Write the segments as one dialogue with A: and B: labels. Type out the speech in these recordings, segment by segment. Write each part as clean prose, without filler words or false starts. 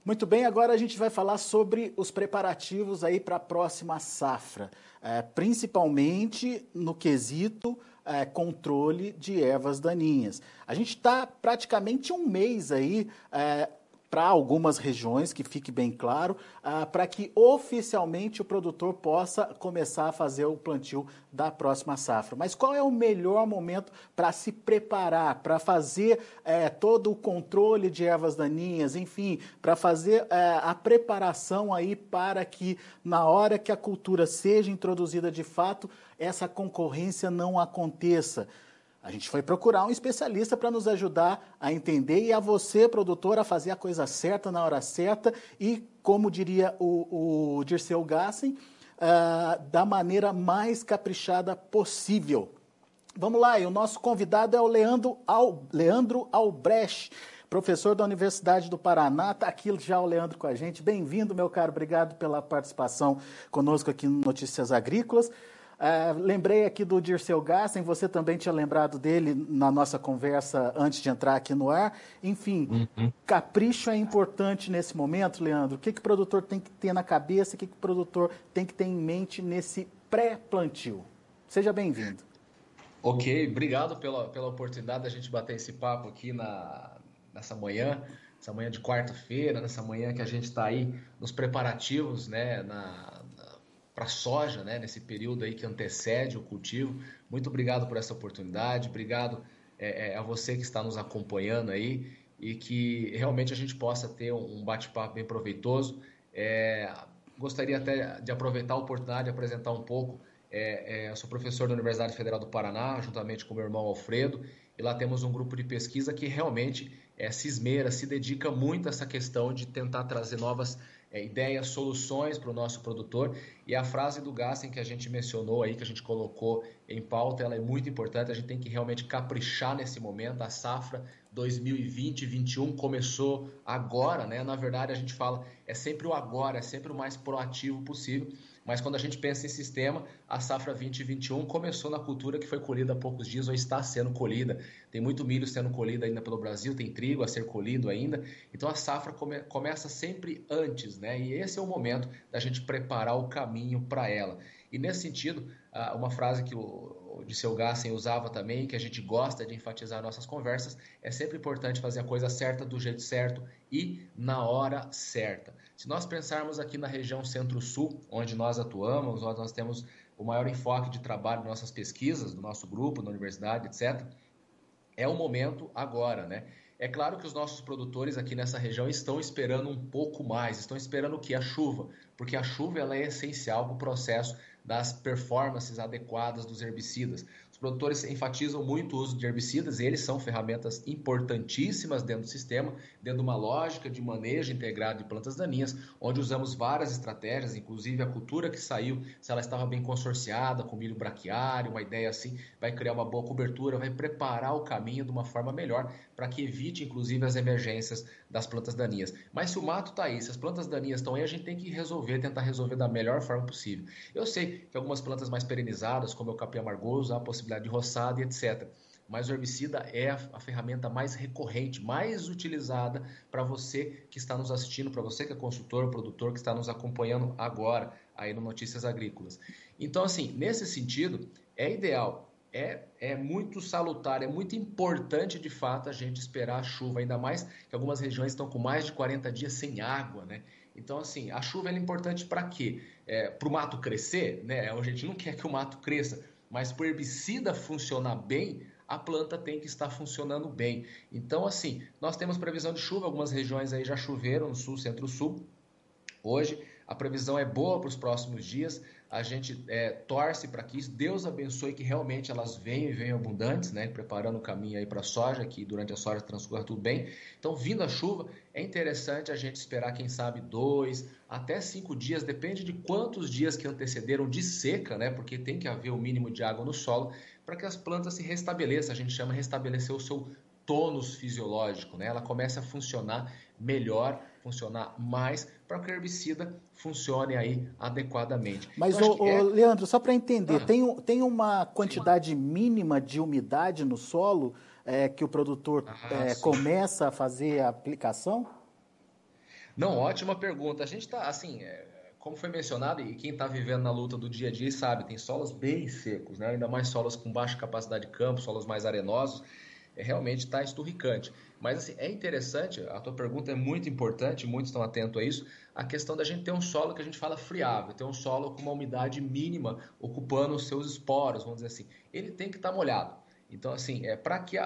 A: Muito bem, agora a gente vai falar sobre os preparativos aí para a próxima safra, principalmente no quesito controle de ervas daninhas. A gente está praticamente um mês aí para algumas regiões, que fique bem claro, para que oficialmente o produtor possa começar a fazer o plantio da próxima safra. Mas qual é o melhor momento para se preparar, para fazer todo o controle de ervas daninhas, enfim, para fazer a preparação aí para que na hora que a cultura seja introduzida de fato, essa concorrência não aconteça? A gente foi procurar um especialista para nos ajudar a entender e a você, produtor, a fazer a coisa certa na hora certa e, como diria o Dirceu Gassen, da maneira mais caprichada possível. Vamos lá, e o nosso convidado é o Leandro Albrecht, professor da Universidade do Paraná. Está aqui já o Leandro com a gente. Bem-vindo, meu caro. Obrigado pela participação conosco aqui no Notícias Agrícolas. Lembrei aqui do Dirceu Gassen, você também tinha lembrado dele na nossa conversa antes de entrar aqui no ar. Enfim, capricho é importante nesse momento, Leandro. O que o produtor tem que ter na cabeça, o que o produtor tem que ter em mente nesse pré-plantio? Seja bem-vindo.
B: Ok, obrigado pela oportunidade da gente bater esse papo aqui nessa manhã de quarta-feira, nessa manhã que a gente está aí nos preparativos, né, para a soja, né, nesse período aí que antecede o cultivo. Muito obrigado por essa oportunidade, obrigado a você que está nos acompanhando aí e que realmente a gente possa ter um bate-papo bem proveitoso. Gostaria até de aproveitar a oportunidade de apresentar um pouco. Eu sou professor da Universidade Federal do Paraná, juntamente com meu irmão Alfredo, e lá temos um grupo de pesquisa que realmente se esmera, se dedica muito a essa questão de tentar trazer novas ideias, soluções para o nosso produtor. E a frase do Gassen que a gente mencionou aí, que a gente colocou em pauta, ela é muito importante. A gente tem que realmente caprichar nesse momento. A safra 2020-21 começou agora, né? Na verdade, a gente fala, é sempre o agora, é sempre o mais proativo possível. Mas quando a gente pensa em sistema, a safra 2021 começou na cultura que foi colhida há poucos dias ou está sendo colhida. Tem muito milho sendo colhido ainda pelo Brasil, tem trigo a ser colhido ainda. Então a safra começa sempre antes, né? E esse é o momento da gente preparar o caminho para ela. E nesse sentido, uma frase que o Dirceu Gassen usava também, que a gente gosta de enfatizar nas nossas conversas, é sempre importante fazer a coisa certa do jeito certo e na hora certa. Se nós pensarmos aqui na região Centro-Sul, onde nós atuamos, onde nós temos o maior enfoque de trabalho de nossas pesquisas, do nosso grupo, na universidade, etc., é o momento agora, né? É claro que os nossos produtores aqui nessa região estão esperando um pouco mais, estão esperando o quê? A chuva, porque a chuva ela é essencial para o processo das performances adequadas dos herbicidas. Os produtores enfatizam muito o uso de herbicidas, e eles são ferramentas importantíssimas dentro do sistema, dentro de uma lógica de manejo integrado de plantas daninhas, onde usamos várias estratégias, inclusive a cultura que saiu, se ela estava bem consorciada com milho braquiário, uma ideia assim, vai criar uma boa cobertura, vai preparar o caminho de uma forma melhor para que evite, inclusive, as emergências das plantas daninhas. Mas se o mato está aí, se as plantas daninhas estão aí, a gente tem que tentar resolver da melhor forma possível. Eu sei que algumas plantas mais perenizadas, como o capim amargoso, há a possibilidade de roçada e etc. Mas o herbicida é a ferramenta mais recorrente, mais utilizada para você que está nos assistindo, para você que é consultor, produtor, que está nos acompanhando agora aí no Notícias Agrícolas. Então, assim, nesse sentido, é ideal, é muito salutar, é muito importante de fato a gente esperar a chuva, ainda mais que algumas regiões estão com mais de 40 dias sem água, né? Então, assim, a chuva é importante para quê? Para o mato crescer, né? A gente não quer que o mato cresça, mas para o herbicida funcionar bem, a planta tem que estar funcionando bem. Então, assim, nós temos previsão de chuva, algumas regiões aí já choveram no sul, centro-sul. Hoje, a previsão é boa para os próximos dias. A gente torce para que Deus abençoe que realmente elas venham e venham abundantes, né? Preparando o caminho aí para a soja, que durante a soja transcorra tudo bem. Então, vindo a chuva, é interessante a gente esperar, quem sabe, 2 até 5 dias, depende de quantos dias que antecederam de seca, né? Porque tem que haver o mínimo de água no solo para que as plantas se restabeleçam. A gente chama de restabelecer o seu tônus fisiológico, né? Ela começa a funcionar melhor, funcionar mais, para que o herbicida funcione aí adequadamente.
A: Mas,
B: Então, acho que
A: Leandro, só para entender,
B: Ah,
A: tem uma
B: sim.
A: quantidade mínima de umidade no solo que o produtor
B: Sim.
A: começa a fazer a aplicação?
B: Não, ótima pergunta. A gente está, assim, como foi mencionado, e quem está vivendo na luta do dia a dia sabe, tem solos bem secos, né? Ainda mais solos com baixa capacidade de campo, solos mais arenosos, realmente está esturricante. Mas, assim, é interessante, a tua pergunta é muito importante, muitos estão atentos a isso, a questão da gente ter um solo que a gente fala friável, ter um solo com uma umidade mínima ocupando os seus esporos, vamos dizer assim. Ele tem que estar molhado. Então, assim, para que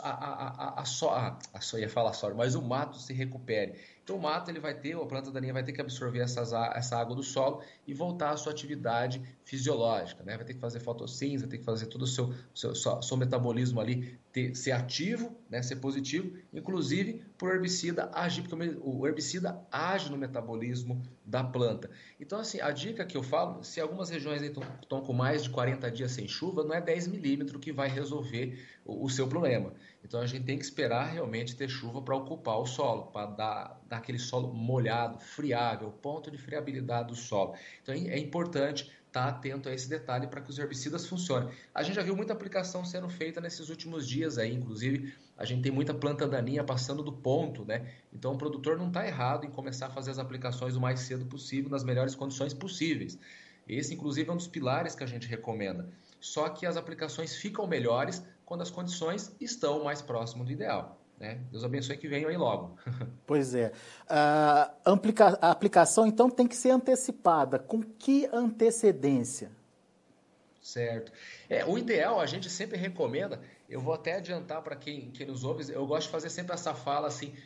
B: ia falar só, mas o mato se recupere. Então, o mato, a planta daninha vai ter que absorver essa água do solo e voltar à sua atividade fisiológica, né? Vai ter que fazer fotossíntese, vai ter que fazer todo o seu metabolismo ali ser ativo, né? Ser positivo, inclusive por herbicida agir, porque o herbicida age no metabolismo da planta. Então, assim, a dica que eu falo, se algumas regiões estão com mais de 40 dias sem chuva, não é 10 milímetros que vai resolver o seu problema. Então, a gente tem que esperar realmente ter chuva para ocupar o solo, para dar aquele solo molhado, friável, ponto de friabilidade do solo. Então, é importante estar atento a esse detalhe para que os herbicidas funcionem. A gente já viu muita aplicação sendo feita nesses últimos dias aí, inclusive a gente tem muita planta daninha passando do ponto, né? Então o produtor não está errado em começar a fazer as aplicações o mais cedo possível, nas melhores condições possíveis. Esse, inclusive, é um dos pilares que a gente recomenda. Só que as aplicações ficam melhores quando as condições estão mais próximas do ideal, né? Deus abençoe que venham aí logo.
A: Pois é. A aplicação, então, tem que ser antecipada. Com que antecedência?
B: Certo. O ideal, a gente sempre recomenda, eu vou até adiantar para quem nos ouve, eu gosto de fazer sempre essa fala assim,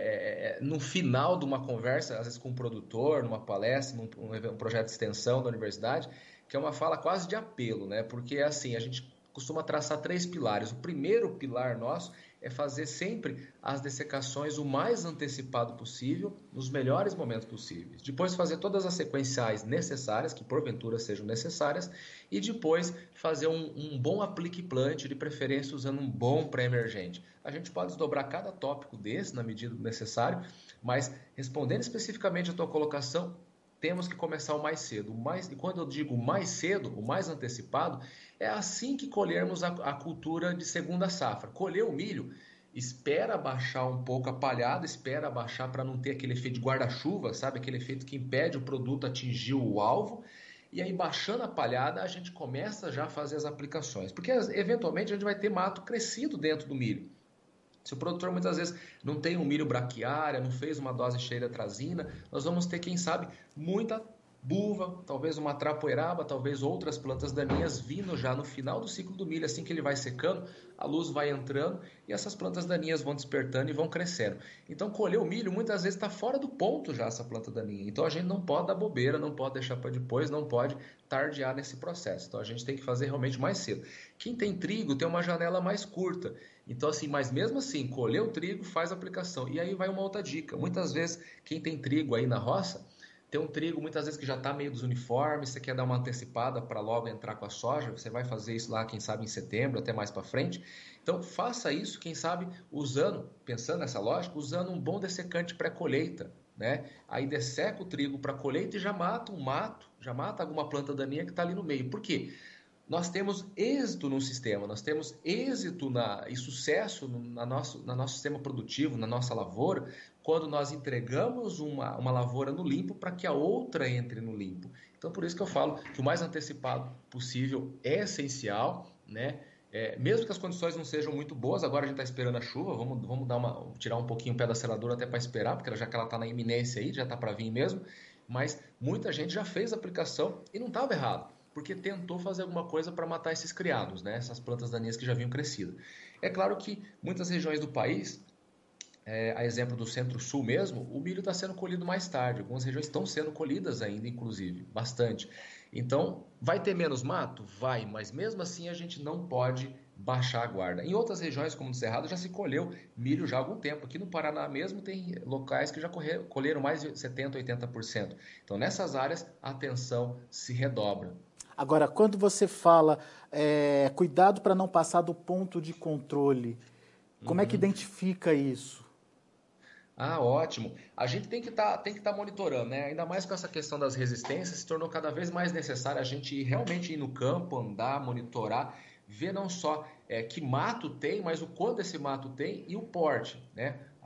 B: no final de uma conversa, às vezes com um produtor, numa palestra, um projeto de extensão da universidade, que é uma fala quase de apelo, né? Porque assim, a gente costuma traçar 3 pilares. O primeiro pilar nosso é fazer sempre as dessecações o mais antecipado possível, nos melhores momentos possíveis. Depois fazer todas as sequenciais necessárias, que porventura sejam necessárias, e depois fazer um bom aplique plant, de preferência usando um bom pré-emergente. A gente pode desdobrar cada tópico desse na medida do necessário, mas respondendo especificamente a tua colocação, temos que começar o mais cedo. E quando eu digo mais cedo, o mais antecipado, é assim que colhermos a cultura de segunda safra. Colher o milho, espera baixar um pouco a palhada, espera baixar para não ter aquele efeito de guarda-chuva, sabe? Aquele efeito que impede o produto atingir o alvo. E aí, baixando a palhada, a gente começa já a fazer as aplicações. Porque, eventualmente, a gente vai ter mato crescido dentro do milho. Se o produtor muitas vezes não tem um milho braquiária, não fez uma dose cheia de atrazina, nós vamos ter, quem sabe, muita buva, talvez uma trapoeraba, talvez outras plantas daninhas vindo já no final do ciclo do milho, assim que ele vai secando, a luz vai entrando e essas plantas daninhas vão despertando e vão crescendo. Então, colher o milho muitas vezes está fora do ponto já essa planta daninha. Então, a gente não pode dar bobeira, não pode deixar para depois, não pode tardiar nesse processo. Então, a gente tem que fazer realmente mais cedo. Quem tem trigo tem uma janela mais curta. Então, assim, mas mesmo assim, colher o trigo, faz a aplicação. E aí vai uma outra dica. Muitas vezes, quem tem trigo aí na roça, tem um trigo muitas vezes que já está meio desuniforme, você quer dar uma antecipada para logo entrar com a soja, você vai fazer isso lá, quem sabe, em setembro, até mais para frente. Então, faça isso, quem sabe, pensando nessa lógica, usando um bom dessecante pré-colheita, né? Aí desseca o trigo para colheita e já mata um mato, já mata alguma planta daninha que está ali no meio. Por quê? Nós temos êxito no sistema, nós temos êxito e sucesso no nosso sistema produtivo, na nossa lavoura, quando nós entregamos uma lavoura no limpo para que a outra entre no limpo. Então, por isso que eu falo que o mais antecipado possível é essencial, né? Mesmo que as condições não sejam muito boas, agora a gente está esperando a chuva, vamos tirar um pouquinho o pé da seladora até para esperar, porque já que ela está na iminência aí, já está para vir mesmo, mas muita gente já fez a aplicação e não estava errado, porque tentou fazer alguma coisa para matar esses criados, né? Essas plantas daninhas que já vinham crescido. É claro que muitas regiões do país, a exemplo do centro-sul mesmo, o milho está sendo colhido mais tarde. Algumas regiões estão sendo colhidas ainda, inclusive, bastante. Então, vai ter menos mato? Vai, mas mesmo assim a gente não pode baixar a guarda. Em outras regiões, como no Cerrado, já se colheu milho já há algum tempo. Aqui no Paraná mesmo tem locais que já colheram mais de 70%, 80%. Então, nessas áreas, a atenção se redobra.
A: Agora, quando você fala cuidado para não passar do ponto de controle, como é que identifica isso?
B: Ah, ótimo. A gente tem que tá monitorando, né? Ainda mais com essa questão das resistências, se tornou cada vez mais necessário a gente realmente ir no campo, andar, monitorar, ver não só que mato tem, mas o quanto esse mato tem e o porte, né?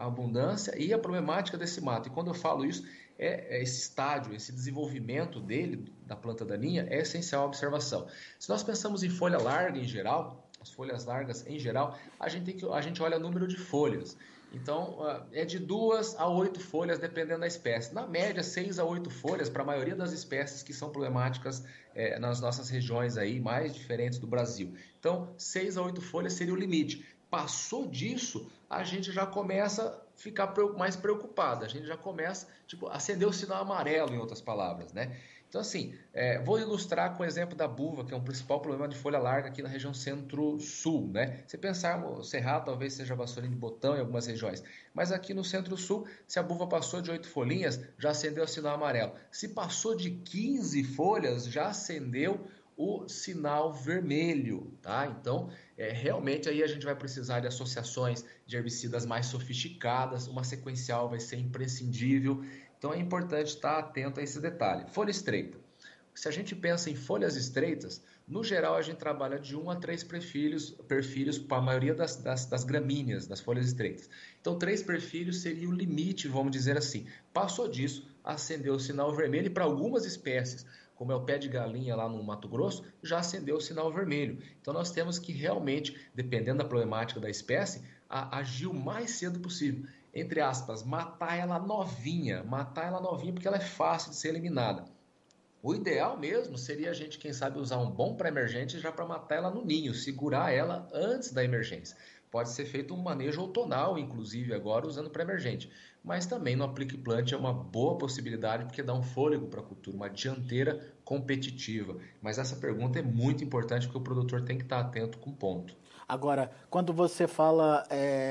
B: a abundância e a problemática desse mato. E quando eu falo isso, esse estágio, esse desenvolvimento dele, da planta daninha, é essencial a observação. Se nós pensamos em folha larga em geral, as folhas largas em geral, a gente olha o número de folhas. Então, é de 2 a 8 folhas, dependendo da espécie. Na média, 6 a 8 folhas para a maioria das espécies que são problemáticas nas nossas regiões aí, mais diferentes do Brasil. Então, 6 a 8 folhas seria o limite. Passou disso, a gente já começa a ficar mais preocupado. A gente já começa, a acender o sinal amarelo, em outras palavras, né? Então, assim, vou ilustrar com o exemplo da buva, que é um principal problema de folha larga aqui na região centro-sul, né? Se pensar no Cerrado, talvez seja vassourinha de botão em algumas regiões, mas aqui no centro-sul, se a buva passou de 8 folhinhas, já acendeu o sinal amarelo. Se passou de 15 folhas, já acendeu o sinal vermelho, tá? Então, realmente aí a gente vai precisar de associações de herbicidas mais sofisticadas, uma sequencial vai ser imprescindível. Então é importante estar atento a esse detalhe. Folha estreita. Se a gente pensa em folhas estreitas, no geral a gente trabalha de 1 a 3 perfilhos para a maioria das gramíneas, das folhas estreitas. Então 3 perfilhos seria o limite, vamos dizer assim. Passou disso, acendeu o sinal vermelho e para algumas espécies, como é o pé de galinha lá no Mato Grosso, já acendeu o sinal vermelho. Então nós temos que realmente, dependendo da problemática da espécie, agir o mais cedo possível. Entre aspas, matar ela novinha porque ela é fácil de ser eliminada. O ideal mesmo seria a gente, quem sabe, usar um bom pré-emergente já para matar ela no ninho, segurar ela antes da emergência. Pode ser feito um manejo outonal, inclusive, agora usando pré-emergente. Mas também no aplique plant é uma boa possibilidade, porque dá um fôlego para a cultura, uma dianteira competitiva. Mas essa pergunta é muito importante, porque o produtor tem que estar atento com o ponto.
A: Agora, quando você fala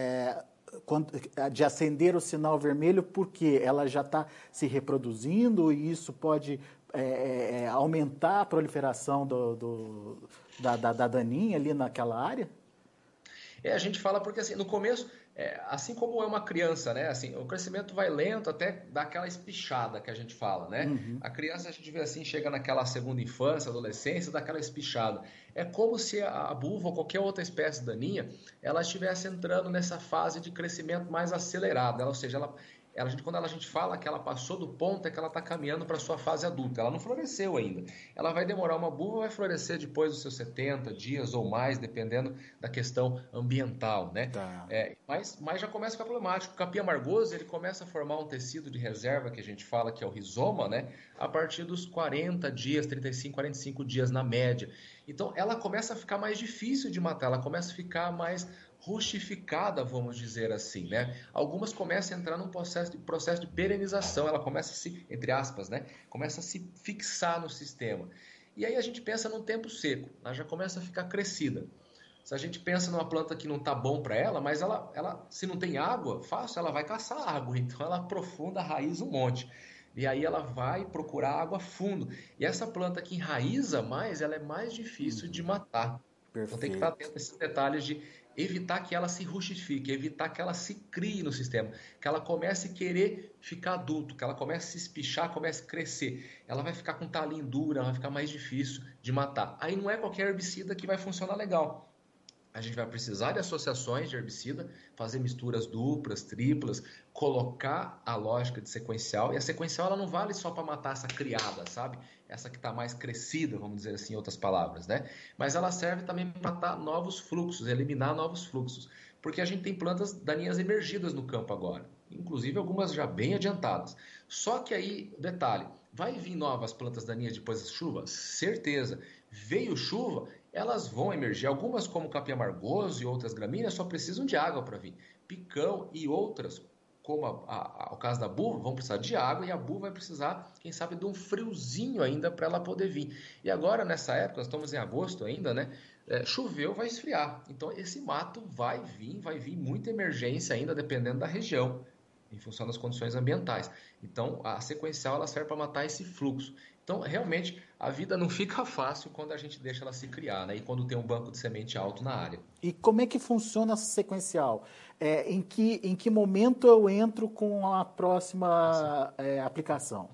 A: de acender o sinal vermelho, porque ela já está se reproduzindo e isso pode aumentar a proliferação da daninha ali naquela área?
B: A gente fala porque assim, no começo, assim como é uma criança, né? Assim, o crescimento vai lento até dar aquela espichada que a gente fala, né?
A: Uhum.
B: A criança, a gente vê assim, chega naquela segunda infância, adolescência, dá aquela espichada. É como se a buva ou qualquer outra espécie daninha, ela estivesse entrando nessa fase de crescimento mais acelerada, ou seja, quando a gente fala que ela passou do ponto, é que ela está caminhando para a sua fase adulta. Ela não floresceu ainda. Ela vai demorar, uma buva vai florescer depois dos seus 70 dias ou mais, dependendo da questão ambiental, né?
A: Tá.
B: Mas já começa a ficar problemático. O capim amargoso, ele começa a formar um tecido de reserva, que a gente fala que é o rizoma, né? A partir dos 40 dias, 35, 45 dias na média. Então, ela começa a ficar mais difícil de matar, ela começa a ficar mais rustificada, vamos dizer assim, né? Algumas começam a entrar num processo de perenização, ela começa a se, entre aspas, né? Começa a se fixar no sistema. E aí a gente pensa num tempo seco, ela já começa a ficar crescida. Se a gente pensa numa planta que não está bom para ela, mas ela, se não tem água, fácil, ela vai caçar água, então ela aprofunda a raiz um monte. E aí ela vai procurar água fundo. E essa planta que enraiza mais, ela é mais difícil de matar.
A: Perfeito.
B: Então tem que estar atento a esses detalhes de evitar que ela se rustifique, evitar que ela se crie no sistema, que ela comece a querer ficar adulto, que ela comece a se espichar, comece a crescer. Ela vai ficar com talinho duro, ela vai ficar mais difícil de matar. Aí não é qualquer herbicida que vai funcionar legal. A gente vai precisar de associações de herbicida, fazer misturas duplas, triplas, colocar a lógica de sequencial. E a sequencial ela não vale só para matar essa criada, sabe? Essa que está mais crescida, vamos dizer assim, em outras palavras, né? Mas ela serve também para matar novos fluxos, eliminar novos fluxos. Porque a gente tem plantas daninhas emergidas no campo agora, inclusive algumas já bem adiantadas. Só que aí, detalhe, vai vir novas plantas daninhas depois da chuva? Certeza. Veio chuva, elas vão emergir. Algumas, como o capim amargoso e outras gramíneas, só precisam de água para vir. Picão e outras, como o caso da buva, vão precisar de água e a buva vai precisar, quem sabe, de um friozinho ainda para ela poder vir. E agora, nessa época, nós estamos em agosto ainda, né? Choveu, vai esfriar. Então, esse mato vai vir muita emergência ainda, dependendo da região, em função das condições ambientais. Então, a sequencial ela serve para matar esse fluxo. Então, realmente, a vida não fica fácil quando a gente deixa ela se criar, né? E quando tem um banco de semente alto na área.
A: E como é que funciona essa sequencial? Em que momento eu entro com a próxima aplicação?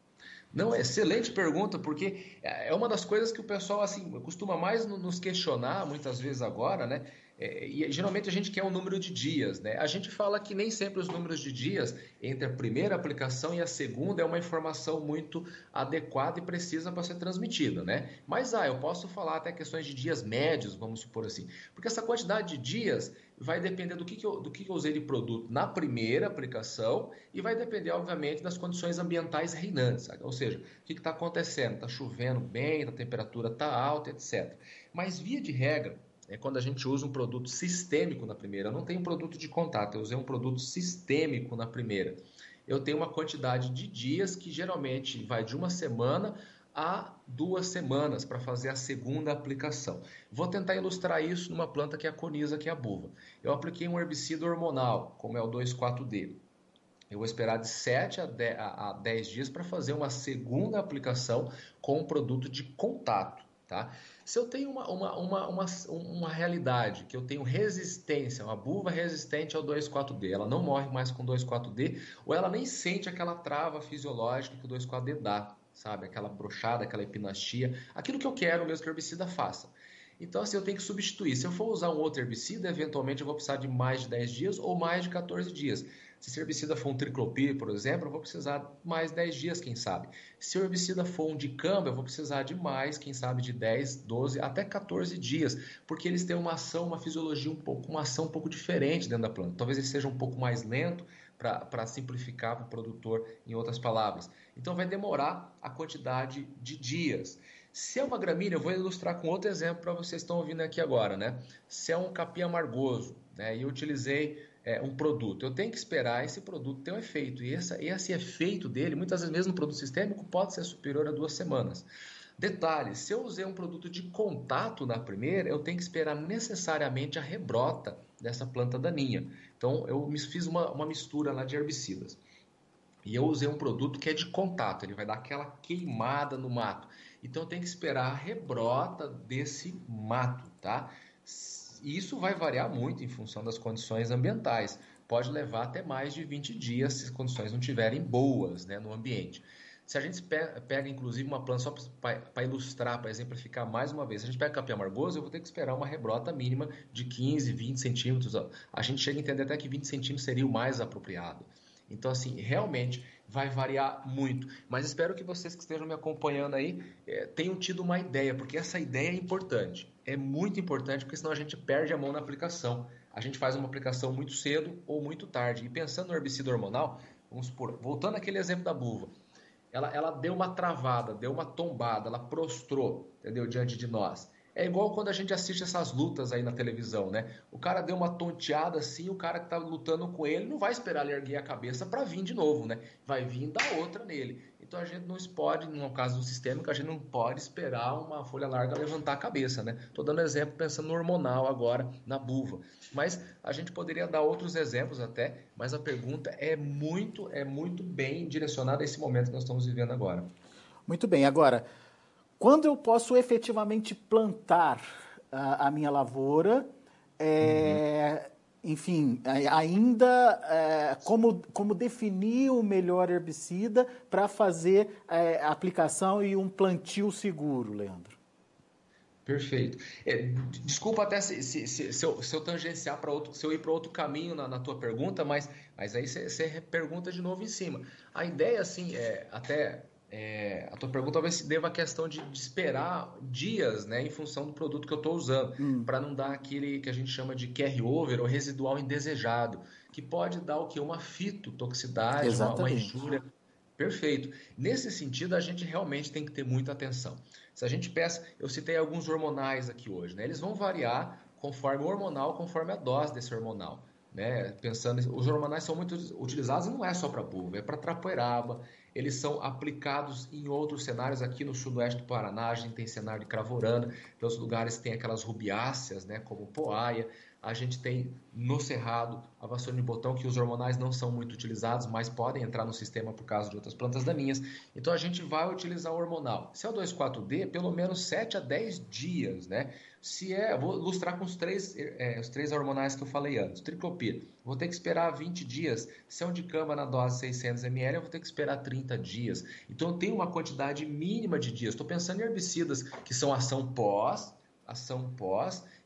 B: Não, excelente pergunta, porque é uma das coisas que o pessoal assim costuma mais nos questionar, muitas vezes agora, né? E geralmente a gente quer um número de dias, né? A gente fala que nem sempre os números de dias entre a primeira aplicação e a segunda é uma informação muito adequada e precisa para ser transmitida, né? Mas eu posso falar até questões de dias médios, vamos supor assim, porque essa quantidade de dias vai depender do que eu usei de produto na primeira aplicação e vai depender, obviamente, das condições ambientais reinantes, ou seja, o que está acontecendo, está chovendo bem, a temperatura está alta, etc. Mas, via de regra, quando a gente usa um produto sistêmico na primeira, eu não tenho um produto de contato, eu usei um produto sistêmico na primeira. Eu tenho uma quantidade de dias que geralmente vai de 1 semana a 2 semanas para fazer a segunda aplicação. Vou tentar ilustrar isso numa planta que é a coniza, que é a buva. Eu apliquei um herbicida hormonal, como é o 2,4-D. Eu vou esperar de 7 a 10 dias para fazer uma segunda aplicação com um produto de contato. Tá? Se eu tenho uma realidade, que eu tenho resistência, uma buva resistente ao 2,4-D, ela não morre mais com 2,4-D, ou ela nem sente aquela trava fisiológica que o 2,4-D dá, sabe? Aquela brochada, aquela epinastia, aquilo que eu quero mesmo que o herbicida faça. Então, assim, eu tenho que substituir. Se eu for usar um outro herbicida, eventualmente eu vou precisar de mais de 10 dias ou mais de 14 dias. Se esse herbicida for um triclopir, por exemplo, eu vou precisar mais 10 dias, quem sabe. Se o herbicida for um dicamba, eu vou precisar de mais, quem sabe, de 10, 12, até 14 dias, porque eles têm uma ação, uma fisiologia uma ação um pouco diferente dentro da planta. Talvez ele seja um pouco mais lento, para simplificar para o produtor, em outras palavras. Então, vai demorar a quantidade de dias. Se é uma gramínea, eu vou ilustrar com outro exemplo para vocês que estão ouvindo aqui agora, né? Se é um capim amargoso, né, e eu utilizei um produto, eu tenho que esperar esse produto ter um efeito. E esse efeito dele, muitas vezes mesmo no produto sistêmico, pode ser superior a 2 semanas. Detalhe, se eu usei um produto de contato na primeira, eu tenho que esperar necessariamente a rebrota dessa planta daninha. Então, eu fiz uma mistura lá de herbicidas. E eu usei um produto que é de contato, ele vai dar aquela queimada no mato. Então, eu tenho que esperar a rebrota desse mato, tá? E isso vai variar muito em função das condições ambientais. Pode levar até mais de 20 dias se as condições não estiverem boas, né, no ambiente. Se a gente pega, inclusive, uma planta, só para ilustrar, para exemplificar mais uma vez, se a gente pega capim amargoso, eu vou ter que esperar uma rebrota mínima de 15, 20 centímetros. A gente chega a entender até que 20 centímetros seria o mais apropriado. Então, assim, realmente vai variar muito. Mas espero que vocês que estejam me acompanhando aí tenham tido uma ideia, porque essa ideia é importante. É muito importante, porque senão a gente perde a mão na aplicação. A gente faz uma aplicação muito cedo ou muito tarde. E pensando no herbicida hormonal, vamos supor, voltando àquele exemplo da buva, ela deu uma travada, deu uma tombada, ela prostrou, entendeu, diante de nós. É igual quando a gente assiste essas lutas aí na televisão, né? O cara deu uma tonteada assim, o cara que tá lutando com ele não vai esperar ele erguer a cabeça para vir de novo, né? Vai vir dar outra nele. Então a gente não pode, no caso do sistêmico, a gente não pode esperar uma folha larga levantar a cabeça, né? Tô dando exemplo pensando no hormonal agora, na buva. Mas a gente poderia dar outros exemplos até, mas a pergunta é muito bem direcionada a esse momento que nós estamos vivendo agora.
A: Muito bem, agora, quando eu posso efetivamente plantar a minha lavoura, enfim, ainda como definir o melhor herbicida para fazer a aplicação e um plantio seguro, Leandro?
B: Perfeito. Desculpa até se eu tangenciar para outro, se eu ir para outro caminho na tua pergunta, mas aí você pergunta de novo em cima. A ideia, assim, a tua pergunta talvez se deva à questão de esperar dias, né, em função do produto que eu estou usando, para não dar aquele que a gente chama de carry-over ou residual indesejado, que pode dar o quê? Uma fitotoxicidade, uma injúria. Perfeito. Nesse sentido, a gente realmente tem que ter muita atenção. Se a gente pensa, eu citei alguns hormonais aqui hoje, né? Eles vão variar conforme o hormonal, conforme a dose desse hormonal. Né? Pensando, os hormonais são muito utilizados, não é só para buva, é para trapoeraba. Eles são aplicados em outros cenários. Aqui no sudoeste do Paraná, a gente tem cenário de cravorana. Em outros lugares tem aquelas rubiáceas, né, como poaia. A gente tem no cerrado a vassoura de botão, que os hormonais não são muito utilizados, mas podem entrar no sistema por causa de outras plantas daninhas. Então a gente vai utilizar o hormonal. Se é o 2,4-D, pelo menos 7 a 10 dias, né? Vou ilustrar com os três hormonais que eu falei antes. Triclopir, vou ter que esperar 20 dias. Se é um dicamba na dose 600 ml, eu vou ter que esperar 30 dias. Então eu tenho uma quantidade mínima de dias. Estou pensando em herbicidas que são ação pós,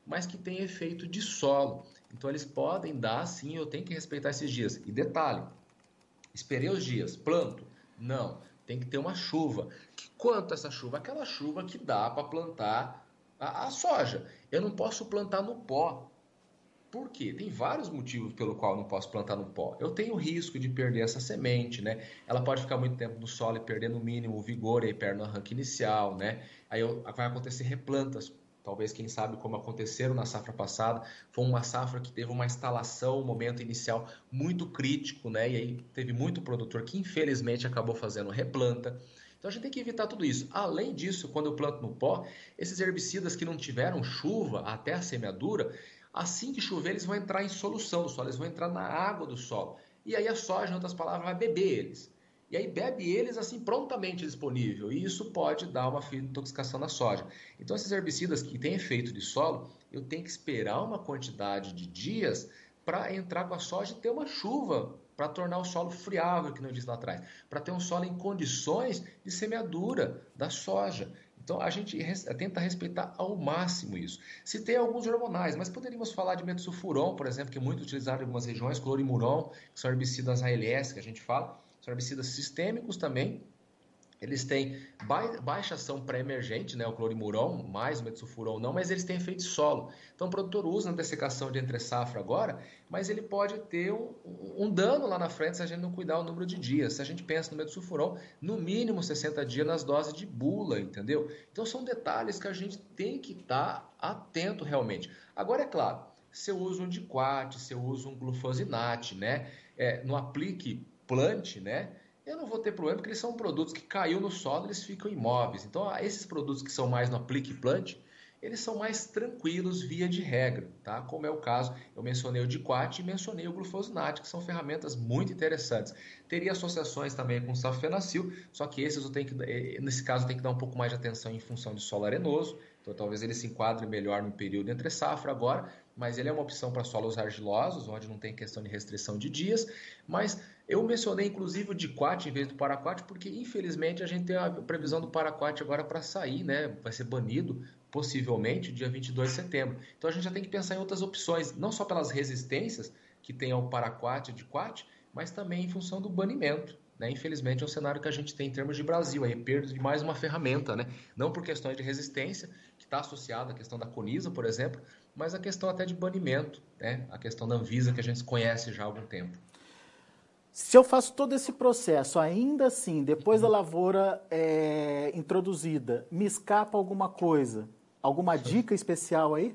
B: mas que têm efeito de solo. Então eles podem dar, sim, eu tenho que respeitar esses dias. E detalhe, esperei os dias, planto? Não, tem que ter uma chuva. Quanto essa chuva? Aquela chuva que dá para plantar a soja. Eu não posso plantar no pó. Por quê? Tem vários motivos pelo qual eu não posso plantar no pó. Eu tenho risco de perder essa semente, né? Ela pode ficar muito tempo no solo e perder no mínimo o vigor e aí perde no arranque inicial, né? Aí vai acontecer replantas. Talvez, quem sabe, como aconteceram na safra passada, foi uma safra que teve uma instalação, um momento inicial muito crítico, né? E aí teve muito produtor que infelizmente acabou fazendo replanta. Então a gente tem que evitar tudo isso. Além disso, quando eu planto no pó, esses herbicidas que não tiveram chuva até a semeadura, assim que chover, eles vão entrar em solução do solo, eles vão entrar na água do solo. E aí a soja, em outras palavras, vai beber eles. E aí bebe eles assim prontamente disponível. E isso pode dar uma fitointoxicação na soja. Então esses herbicidas que têm efeito de solo, eu tenho que esperar uma quantidade de dias para entrar com a soja e ter uma chuva para tornar o solo friável, que não disse lá atrás, para ter um solo em condições de semeadura da soja. Então a gente tenta respeitar ao máximo isso. Citei alguns hormonais, mas poderíamos falar de metsulfuron, por exemplo, que é muito utilizado em algumas regiões, clorimuron, que são herbicidas ALS, que a gente fala, são herbicidas sistêmicos também. Eles têm baixa ação pré-emergente, né, o clorimuron, mais o metsulfuron não, mas eles têm efeito de solo. Então o produtor usa na dessecação de entre-safra agora, mas ele pode ter um dano lá na frente se a gente não cuidar o número de dias. Se a gente pensa no metsulfuron, no mínimo 60 dias nas doses de bula, entendeu? Então são detalhes que a gente tem que estar atento realmente. Agora, é claro, se eu uso um diquat, se eu uso um glufosinate, né, no aplique plant, né, eu não vou ter problema porque eles são produtos que caiu no solo, eles ficam imóveis. Então, esses produtos que são mais no aplique plant, eles são mais tranquilos via de regra, tá? Como é o caso, eu mencionei o diquat e mencionei o glufosinate, que são ferramentas muito interessantes. Teria associações também com o sulfenacil, só que esses nesse caso eu tenho que dar um pouco mais de atenção em função de solo arenoso, então talvez ele se enquadre melhor no período entre safra agora, mas ele é uma opção para solos argilosos, onde não tem questão de restrição de dias, mas eu mencionei inclusive o diquat em vez do paraquat, porque infelizmente a gente tem a previsão do paraquat agora para sair, né? Vai ser banido possivelmente dia 22 de setembro. Então a gente já tem que pensar em outras opções, não só pelas resistências que tem ao paraquat e diquat, mas também em função do banimento. Né? Infelizmente é um cenário que a gente tem em termos de Brasil, aí perda de mais uma ferramenta, né? Não por questões de resistência, que está associada à questão da CONISA, por exemplo, mas a questão até de banimento, né? A questão da Anvisa que a gente conhece já há algum tempo.
A: Se eu faço todo esse processo, ainda assim, depois da lavoura introduzida, me escapa alguma coisa? Alguma dica especial aí?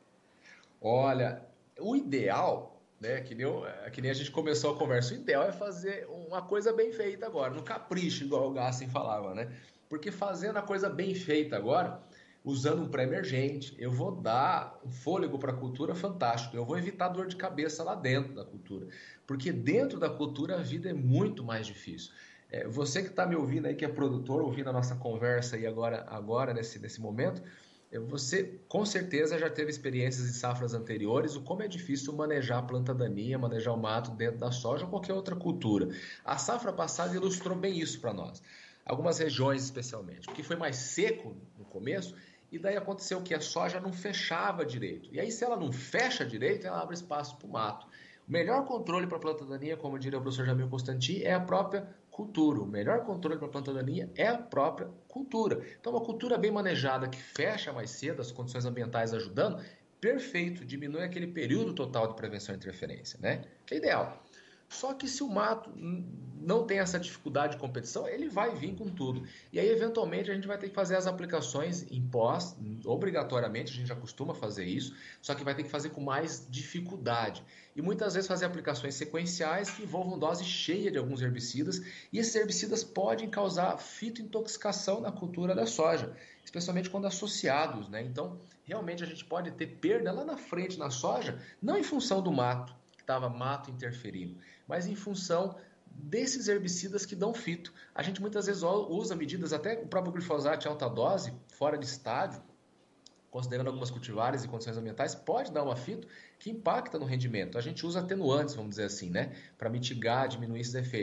B: Olha, o ideal, né, que nem a gente começou a conversa, o ideal é fazer uma coisa bem feita agora, no capricho, igual o Gassen falava, né? Porque fazendo a coisa bem feita agora, usando um pré-emergente, eu vou dar um fôlego para a cultura fantástico, eu vou evitar dor de cabeça lá dentro da cultura, porque dentro da cultura a vida é muito mais difícil. Você que está me ouvindo aí, que é produtor, ouvindo a nossa conversa aí agora nesse momento, você com certeza já teve experiências em safras anteriores, o como é difícil manejar a planta daninha, manejar o mato dentro da soja ou qualquer outra cultura. A safra passada ilustrou bem isso para nós. Algumas regiões especialmente, porque foi mais seco no começo, e daí aconteceu que a soja não fechava direito. E aí, se ela não fecha direito, ela abre espaço para o mato. O melhor controle para a planta daninha, como diria o professor Jamil Constantin, é a própria cultura. O melhor controle para a planta daninha é a própria cultura. Então, uma cultura bem manejada, que fecha mais cedo, as condições ambientais ajudando, perfeito, diminui aquele período total de prevenção e interferência, né? Que é ideal. Só que se o mato não tem essa dificuldade de competição, ele vai vir com tudo. E aí, eventualmente, a gente vai ter que fazer as aplicações em pós, obrigatoriamente, a gente já costuma fazer isso, só que vai ter que fazer com mais dificuldade. E muitas vezes fazer aplicações sequenciais que envolvam dose cheia de alguns herbicidas, e esses herbicidas podem causar fitointoxicação na cultura da soja, especialmente quando associados, né? Então, realmente a gente pode ter perda lá na frente na soja, não em função do mato, que estava mato interferindo, mas em função desses herbicidas que dão fito. A gente muitas vezes usa medidas, até o próprio glifosato em alta dose, fora de estádio, considerando algumas cultivares e condições ambientais, pode dar uma fito que impacta no rendimento. A gente usa atenuantes, vamos dizer assim, né, para mitigar, diminuir esses efeitos,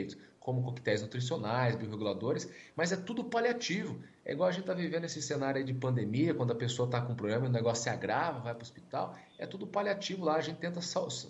B: como coquetéis nutricionais, bioreguladores, mas é tudo paliativo. É igual a gente está vivendo esse cenário aí de pandemia, quando a pessoa está com problema e o negócio se agrava, vai para o hospital, é tudo paliativo lá, a gente tenta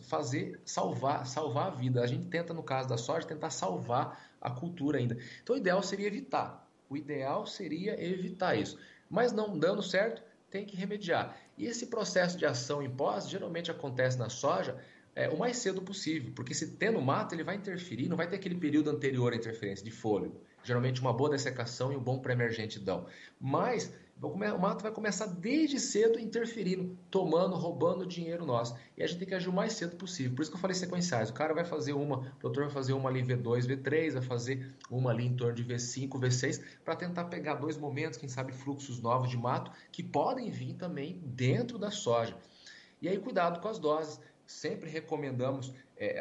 B: salvar a vida. A gente tenta, no caso da soja, tentar salvar a cultura ainda. Então o ideal seria evitar. O ideal seria evitar isso. Mas não dando certo, tem que remediar. E esse processo de ação em pós geralmente acontece na soja o mais cedo possível, porque se tendo mato, ele vai interferir, não vai ter aquele período anterior à interferência de fôlego. Geralmente uma boa dessecação e um bom pré-emergente dão. Mas o mato vai começar desde cedo interferindo, tomando, roubando dinheiro nosso. E a gente tem que agir o mais cedo possível. Por isso que eu falei sequenciais. O cara vai fazer o produtor vai fazer uma ali V2, V3, vai fazer uma ali em torno de V5, V6, para tentar pegar 2 momentos, quem sabe fluxos novos de mato, que podem vir também dentro da soja. E aí cuidado com as doses. Sempre recomendamos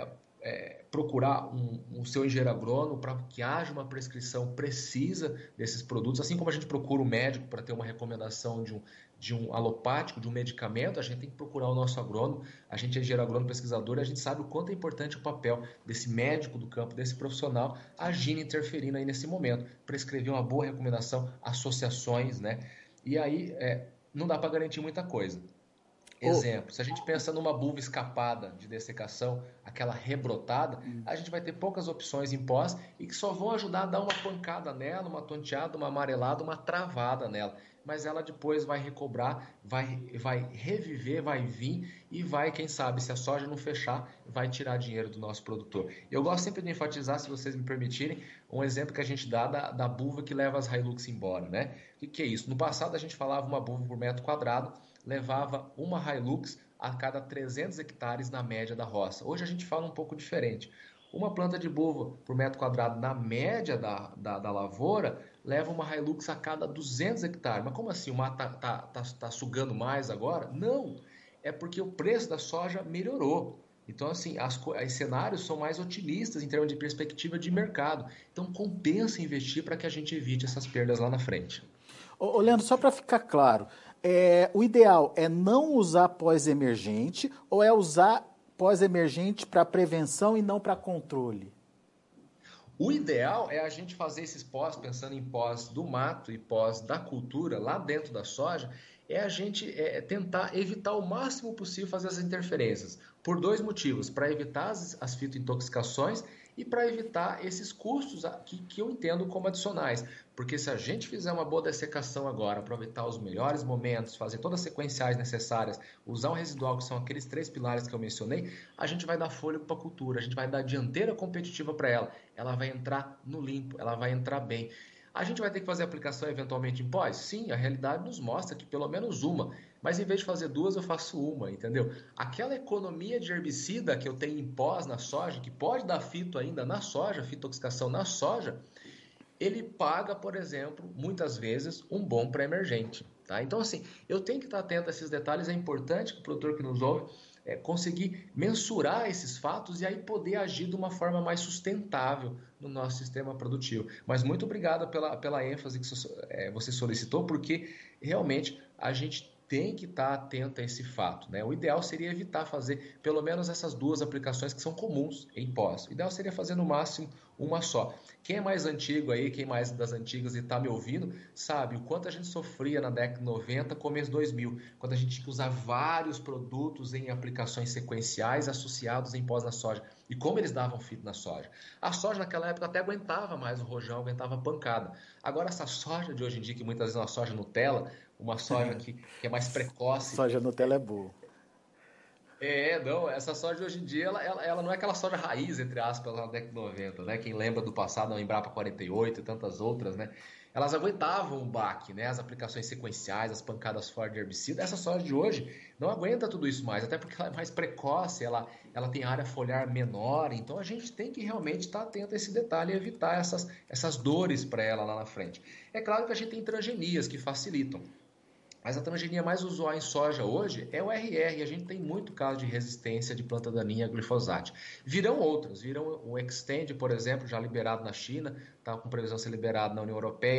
B: procurar o seu engenheiro agrônomo para que haja uma prescrição precisa desses produtos, assim como a gente procura o médico para ter uma recomendação de um alopático, de um medicamento, a gente tem que procurar o nosso agrônomo, a gente é engenheiro agrônomo pesquisador e a gente sabe o quanto é importante o papel desse médico do campo, desse profissional agindo, interferindo aí nesse momento, prescrever uma boa recomendação, associações, né? E aí não dá para garantir muita coisa. Exemplo, se a gente pensa numa bulva escapada de dessecação, aquela rebrotada, a gente vai ter poucas opções em pós e que só vão ajudar a dar uma pancada nela, uma tonteada, uma amarelada, uma travada nela. Mas ela depois vai recobrar, vai reviver, vai vir e vai, quem sabe, se a soja não fechar, vai tirar dinheiro do nosso produtor. Eu gosto sempre de enfatizar, se vocês me permitirem, um exemplo que a gente dá da bulva que leva as Hilux embora, né? O que é isso? No passado a gente falava uma bulva por metro quadrado, levava uma Hilux a cada 300 hectares na média da roça. Hoje a gente fala um pouco diferente. Uma planta de bulva por metro quadrado na média da lavoura leva uma Hilux a cada 200 hectares. Mas como assim? O mato tá sugando mais agora? Não! É porque o preço da soja melhorou. Então, assim, os cenários são mais otimistas em termos de perspectiva de mercado. Então, compensa investir para que a gente evite essas perdas lá na frente.
A: Ô, Leandro, só para ficar claro, o ideal é não usar pós-emergente ou é usar pós-emergente para prevenção e não para controle?
B: O ideal é a gente fazer esses pós, pensando em pós do mato e pós da cultura, lá dentro da soja, é a gente tentar evitar o máximo possível fazer essas interferências. Por 2 motivos, para evitar as fitointoxicações e para evitar esses custos que eu entendo como adicionais. Porque se a gente fizer uma boa dessecação agora, aproveitar os melhores momentos, fazer todas as sequenciais necessárias, usar um residual, que são aqueles 3 pilares que eu mencionei, a gente vai dar fôlego para a cultura, a gente vai dar dianteira competitiva para ela, ela vai entrar no limpo, ela vai entrar bem. A gente vai ter que fazer aplicação eventualmente em pós? Sim, a realidade nos mostra que pelo menos uma. Mas em vez de fazer 2, eu faço uma, entendeu? Aquela economia de herbicida que eu tenho em pós na soja, que pode dar fito ainda na soja, fitoxicação na soja, ele paga, por exemplo, muitas vezes um bom pré-emergente. Tá? Então, assim, eu tenho que estar atento a esses detalhes. É importante que o produtor que nos ouve conseguir mensurar esses fatos e aí poder agir de uma forma mais sustentável no nosso sistema produtivo. Mas muito obrigado pela ênfase que você solicitou, porque realmente a gente tem que estar atento a esse fato, né? O ideal seria evitar fazer pelo menos essas 2 aplicações que são comuns em pós. O ideal seria fazer no máximo uma só. Quem é mais antigo aí, quem mais das antigas e está me ouvindo, sabe o quanto a gente sofria na década de 90, começo 2000, quando a gente tinha que usar vários produtos em aplicações sequenciais associados em pós na soja. E como eles davam fito na soja. A soja naquela época até aguentava mais o rojão, aguentava a pancada. Agora essa soja de hoje em dia, que muitas vezes é uma soja Nutella, uma soja que é mais precoce.
A: Soja Nutella é boa.
B: Não, essa soja de hoje em dia, ela não é aquela soja raiz, entre aspas, na década de 90, né? Quem lembra do passado, a Embrapa 48 e tantas outras, né? Elas aguentavam o baque, né? As aplicações sequenciais, as pancadas fortes de herbicida. Essa soja de hoje não aguenta tudo isso mais, até porque ela é mais precoce, ela tem área foliar menor, então a gente tem que realmente estar atento a esse detalhe e evitar essas dores para ela lá na frente. É claro que a gente tem transgenias que facilitam. Mas a transgenia mais usual em soja hoje é o RR, e a gente tem muito caso de resistência de planta daninha a glifosato. Virão outras, virão o Extend, por exemplo, já liberado na China, está com previsão de ser liberado na União Europeia,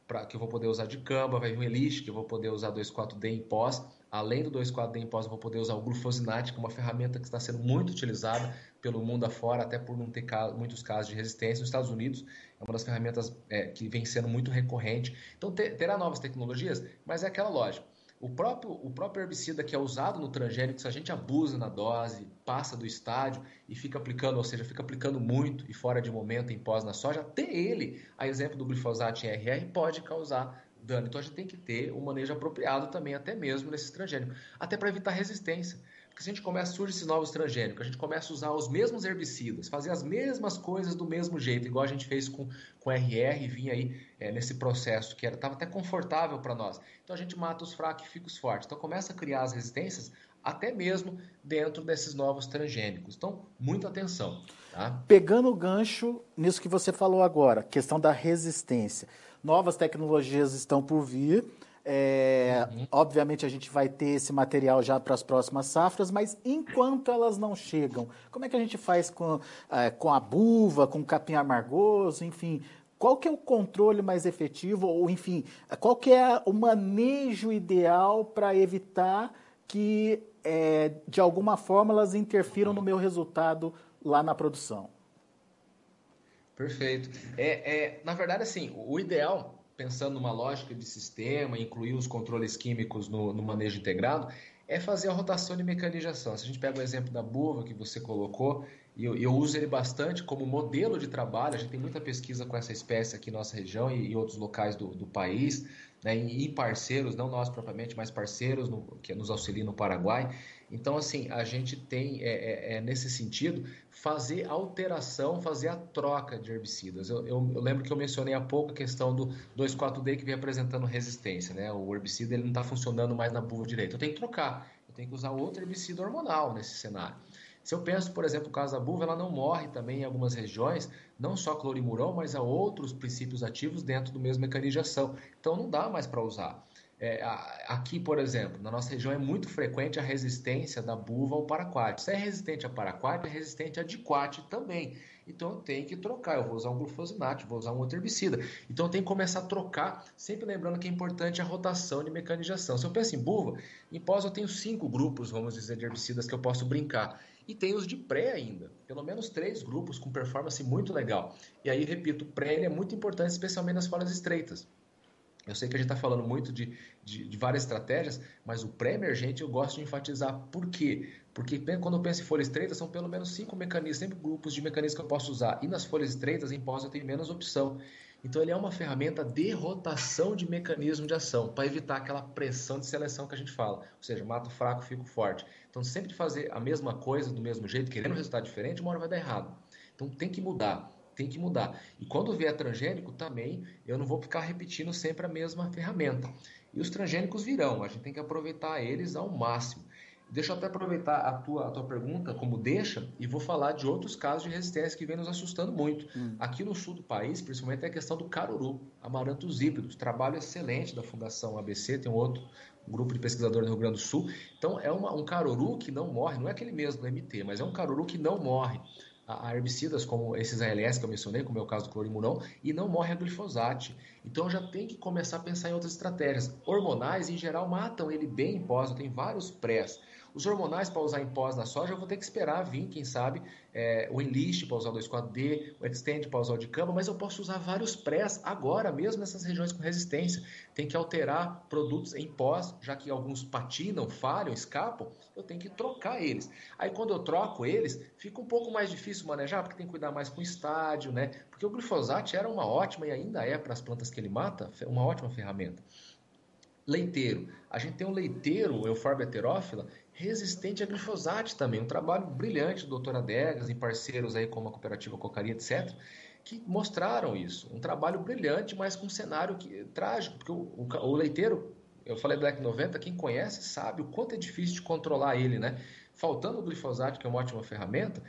B: que eu vou poder usar de camba, vai vir um Elixir, que eu vou poder usar 2,4-D em pós. Além do 2,4-D em pós, eu vou poder usar o Glufosinate, que é uma ferramenta que está sendo muito utilizada pelo mundo afora, até por não ter muitos casos de resistência. Nos Estados Unidos, é uma das ferramentas que vem sendo muito recorrente. Então, terá novas tecnologias, mas é aquela lógica. O próprio herbicida que é usado no transgênico, se a gente abusa na dose, passa do estádio e fica aplicando, ou seja, fica aplicando muito e fora de momento em pós na soja, até ele, a exemplo do glifosato em RR, pode causar dano. Então a gente tem que ter um manejo apropriado também, até mesmo nesses transgênicos, até para evitar resistência. Porque se a gente surge esses novos transgênicos, a gente começa a usar os mesmos herbicidas, fazer as mesmas coisas do mesmo jeito, igual a gente fez com RR, e vinha aí nesse processo que estava até confortável para nós. Então a gente mata os fracos e fica os fortes. Então começa a criar as resistências até mesmo dentro desses novos transgênicos. Então, muita atenção. Tá?
A: Pegando o gancho nisso que você falou agora, questão da resistência. Novas tecnologias estão por vir. Obviamente a gente vai ter esse material já para as próximas safras, mas enquanto elas não chegam, como é que a gente faz com a buva, com o capim amargoso, enfim, qual que é o controle mais efetivo, ou enfim, qual que é o manejo ideal para evitar que de alguma forma elas interfiram no meu resultado lá na produção?
B: Perfeito. Na verdade, assim, o ideal, pensando numa lógica de sistema, incluir os controles químicos no manejo integrado, é fazer a rotação de mecanização. Se a gente pega o exemplo da buva que você colocou, e eu uso ele bastante como modelo de trabalho, a gente tem muita pesquisa com essa espécie aqui na nossa região e outros locais do país, né, e parceiros, não nós propriamente, mas parceiros que nos auxiliam no Paraguai. Então, assim, a gente tem, nesse sentido, fazer alteração, fazer a troca de herbicidas. Eu lembro que eu mencionei há pouco a questão do 2,4-D que vem apresentando resistência, né? O herbicida ele não está funcionando mais na buva direito. Eu tenho que trocar, eu tenho que usar outro herbicida hormonal nesse cenário. Se eu penso, por exemplo, no caso da buva, ela não morre também em algumas regiões, não só clorimurão, mas há outros princípios ativos dentro do mesmo mecanismo de ação. Então, não dá mais para usar. Aqui, por exemplo, na nossa região é muito frequente a resistência da buva ao paraquat. Se é resistente a paraquat, é resistente a diquat também. Então eu tenho que trocar, eu vou usar um glufosinato, vou usar um outro herbicida. Então eu tenho que começar a trocar, sempre lembrando que é importante a rotação de mecanização. Se eu penso em buva, em pós eu tenho 5 grupos, vamos dizer, de herbicidas que eu posso brincar. E tem os de pré ainda, pelo menos 3 grupos com performance muito legal. E aí, repito, o pré ele é muito importante, especialmente nas folhas estreitas. Eu sei que a gente está falando muito de várias estratégias, mas o pré-emergente eu gosto de enfatizar. Por quê? Porque quando eu penso em folha estreita, são pelo menos 5 mecanismos, sempre grupos de mecanismos que eu posso usar. E nas folhas estreitas, em pós, eu tenho menos opção. Então, ele é uma ferramenta de rotação de mecanismo de ação, para evitar aquela pressão de seleção que a gente fala. Ou seja, mato fraco, fico forte. Então, sempre fazer a mesma coisa, do mesmo jeito, querendo um resultado diferente, uma hora vai dar errado. Então, tem que mudar. Tem que mudar. E quando vier transgênico, também eu não vou ficar repetindo sempre a mesma ferramenta. E os transgênicos virão, a gente tem que aproveitar eles ao máximo. Deixa eu até aproveitar a tua pergunta como deixa e vou falar de outros casos de resistência que vem nos assustando muito. Aqui no sul do país, principalmente, é a questão do caruru, amaranthus híbridos. Trabalho excelente da Fundação ABC, tem um grupo de pesquisadores no Rio Grande do Sul. Então, é um caruru que não morre, não é aquele mesmo do MT, mas é um caruru que não morre a herbicidas como esses ALS que eu mencionei, como é o caso do clorimurão, e não morre a glifosato. Então já tem que começar a pensar em outras estratégias. Hormonais, em geral, matam ele bem em pós, tem vários prés. Os hormonais para usar em pós na soja, eu vou ter que esperar vir, quem sabe, o Enlist para usar o 2,4-D, o Extend para usar o dicamba, mas eu posso usar vários prés agora, mesmo nessas regiões com resistência. Tem que alterar produtos em pós, já que alguns patinam, falham, escapam, eu tenho que trocar eles. Aí quando eu troco eles, fica um pouco mais difícil manejar, porque tem que cuidar mais com o estádio, né? Porque o glifosato era uma ótima, e ainda é para as plantas que ele mata, uma ótima ferramenta. Leiteiro. A gente tem um leiteiro, Euphorbia heterófila, resistente a glifosato também. Um trabalho brilhante do Dr. Adegas, em parceiros aí como a Cooperativa Cocaria, etc., que mostraram isso. Um trabalho brilhante, mas com um cenário trágico, porque o leiteiro, eu falei Black 90, quem conhece sabe o quanto é difícil de controlar ele, né? Faltando o glifosato, que é uma ótima ferramenta,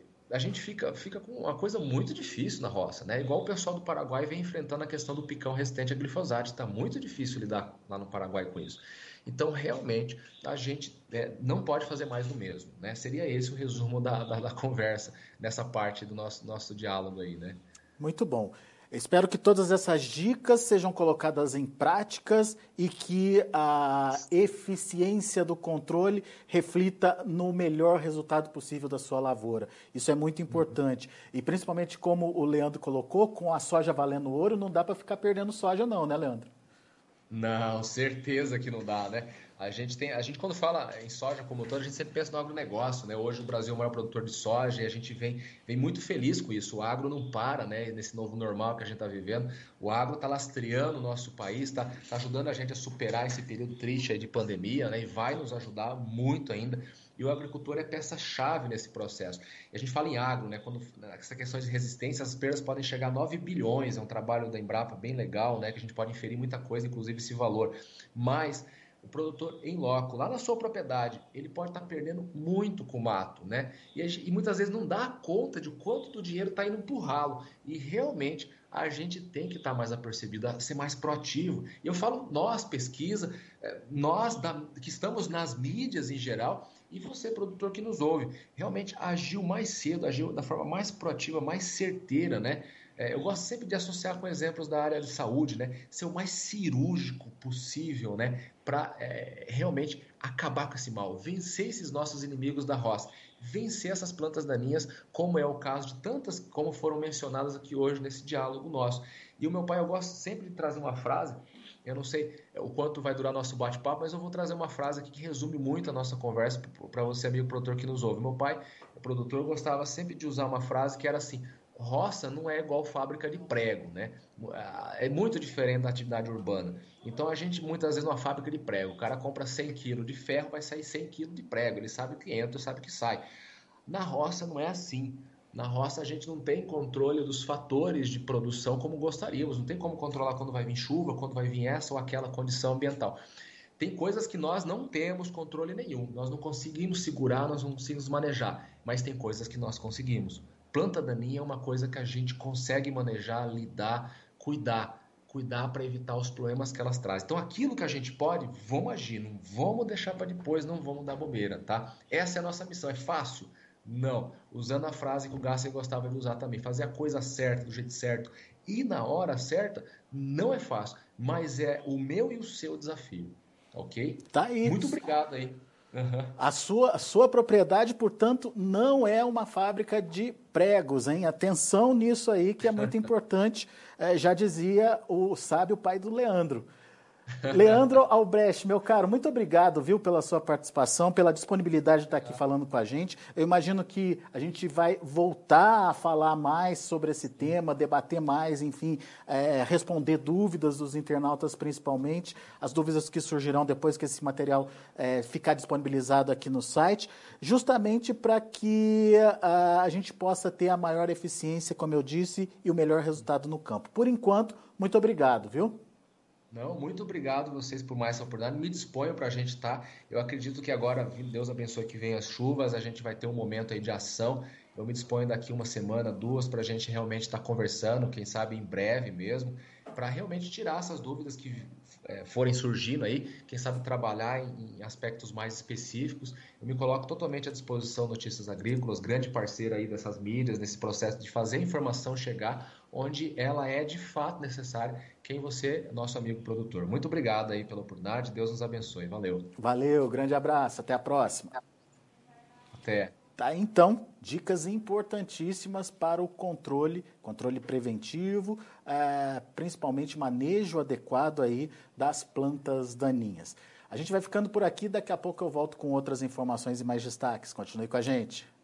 B: a gente fica com uma coisa muito difícil na roça, né? Igual o pessoal do Paraguai vem enfrentando a questão do picão resistente a glifosato. Está muito difícil lidar lá no Paraguai com isso. Então, realmente, a gente não pode fazer mais do mesmo, né? Seria esse o resumo da conversa, nessa parte do nosso diálogo aí, né?
A: Muito bom. Espero que todas essas dicas sejam colocadas em práticas e que a eficiência do controle reflita no melhor resultado possível da sua lavoura. Isso é muito importante. E principalmente como o Leandro colocou, com a soja valendo ouro, não dá para ficar perdendo soja não, né, Leandro?
B: Não, certeza que não dá, né? A gente quando fala em soja como um todo, a gente sempre pensa no agronegócio, né? Hoje o Brasil é o maior produtor de soja e a gente vem muito feliz com isso. O agro não para, né? Nesse novo normal que a gente está vivendo, o agro está lastreando o nosso país, está ajudando a gente a superar esse período triste aí de pandemia, né? E vai nos ajudar muito ainda. E o agricultor é peça-chave nesse processo. E a gente fala em agro, né? Quando essa questão de resistência, as perdas podem chegar a 9 bilhões. É um trabalho da Embrapa bem legal, né? Que a gente pode inferir muita coisa, inclusive esse valor. Mas o produtor em loco, lá na sua propriedade, ele pode estar perdendo muito com o mato, né? E muitas vezes não dá conta de quanto do dinheiro está indo para o ralo. E realmente a gente tem que estar mais apercebido, a ser mais proativo. E eu falo nós, pesquisa, que estamos nas mídias em geral, e você, produtor que nos ouve, realmente agiu mais cedo, agiu da forma mais proativa, mais certeira, né? Eu gosto sempre de associar com exemplos da área de saúde, né? Ser o mais cirúrgico possível, né? Para realmente acabar com esse mal, vencer esses nossos inimigos da roça, vencer essas plantas daninhas, como é o caso de tantas como foram mencionadas aqui hoje nesse diálogo nosso. E o meu pai, eu gosto sempre de trazer uma frase, eu não sei o quanto vai durar nosso bate-papo, mas eu vou trazer uma frase aqui que resume muito a nossa conversa para você, amigo produtor que nos ouve. Meu pai, produtor, gostava sempre de usar uma frase que era assim: roça não é igual fábrica de prego, né? É muito diferente da atividade urbana. Então a gente muitas vezes numa fábrica de prego, o cara compra 100 kg de ferro, vai sair 100 kg de prego, ele sabe o que entra, sabe o que sai. Na roça não é assim. Na roça a gente não tem controle dos fatores de produção como gostaríamos, não tem como controlar quando vai vir chuva, quando vai vir essa ou aquela condição ambiental. Tem coisas que nós não temos controle nenhum, nós não conseguimos segurar, nós não conseguimos manejar, mas tem coisas que nós conseguimos. Planta daninha é uma coisa que a gente consegue manejar, lidar, cuidar para evitar os problemas que elas trazem. Então aquilo que a gente pode, vamos agir, não vamos deixar para depois, não vamos dar bobeira, tá? Essa é a nossa missão. É fácil? Não. Usando a frase que o Gasser gostava de usar também, fazer a coisa certa, do jeito certo e na hora certa, não é fácil, mas é o meu e o seu desafio. Ok?
A: Tá aí.
B: Muito obrigado aí. Uhum.
A: A sua propriedade, portanto, não é uma fábrica de pregos, hein? Atenção nisso aí, que é muito importante. Já dizia o sábio pai do Leandro. Leandro Albrecht, meu caro, muito obrigado, viu, pela sua participação, pela disponibilidade de estar aqui falando com a gente. Eu imagino que a gente vai voltar a falar mais sobre esse tema, debater mais, enfim, responder dúvidas dos internautas, principalmente, as dúvidas que surgirão depois que esse material ficar disponibilizado aqui no site, justamente para que a gente possa ter a maior eficiência, como eu disse, e o melhor resultado no campo. Por enquanto, muito obrigado, viu?
B: Não, muito obrigado vocês por mais essa oportunidade. Me disponho para a gente estar. Eu acredito que agora, Deus abençoe que venham as chuvas, a gente vai ter um momento aí de ação. Eu me disponho daqui uma semana, duas, para a gente realmente estar conversando, quem sabe em breve mesmo, para realmente tirar essas dúvidas que forem surgindo aí, quem sabe trabalhar em aspectos mais específicos. Eu me coloco totalmente à disposição Notícias Agrícolas, grande parceiro aí dessas mídias, nesse processo de fazer a informação chegar onde ela é de fato necessária, quem você, nosso amigo produtor. Muito obrigado aí pela oportunidade, Deus nos abençoe. Valeu.
A: Valeu, grande abraço, até a próxima.
B: Até.
A: Tá, então, dicas importantíssimas para o controle preventivo, principalmente manejo adequado aí das plantas daninhas. A gente vai ficando por aqui, daqui a pouco eu volto com outras informações e mais destaques. Continue com a gente.